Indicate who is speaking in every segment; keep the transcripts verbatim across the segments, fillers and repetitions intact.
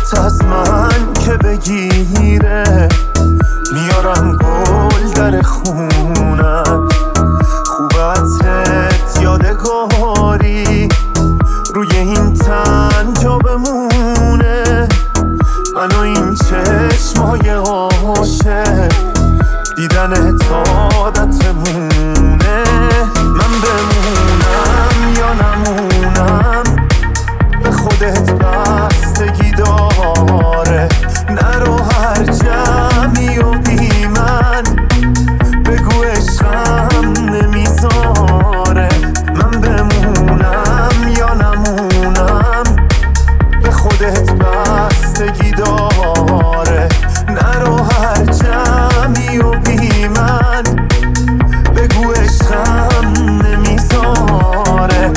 Speaker 1: دلت از من که بگیره، میارم گل در خونت، خوب عطرت یادگاری روی این تن جا بمونه. من و این چشمای عاشق دیدن عادتمونه. من بمونم یا نمونم به خودت بستگی داره، نرو هر جمعی و بی من بگو عشقم نمیذاره. من بمونم یا نمونم به خودت بستگی داره، نرو هر جمعی و بی من بگو عشقم نمیذاره.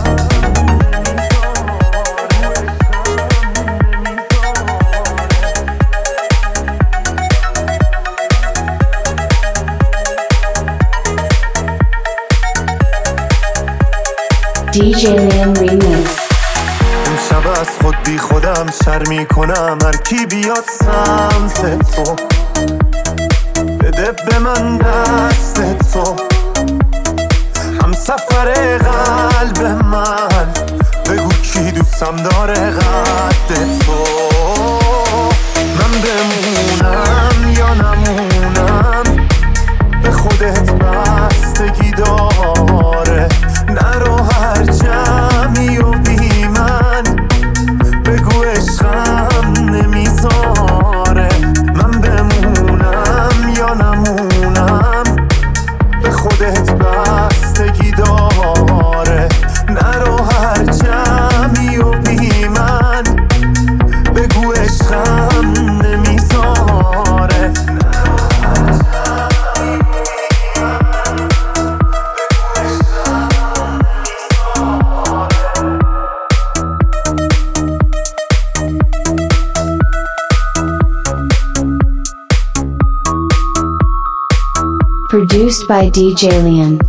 Speaker 2: دی جی Liam Remix.
Speaker 1: امشب از خود بی خودم شرمی کنم، هر کی بیاد سمت تو بده به من دست تو، هم سفر قلب من بگو کی دوستم داره قد تو. من بمونم یا نمونم به خودت بستگی داره، نرو هر جمعی و بی من بگو عشقم نمیذاره. من بمونم یا نمونم به خودت بستگی داره، نرو هر جمعی و بی من بگو عشقم نمیذاره.
Speaker 2: Produced by D J Liam.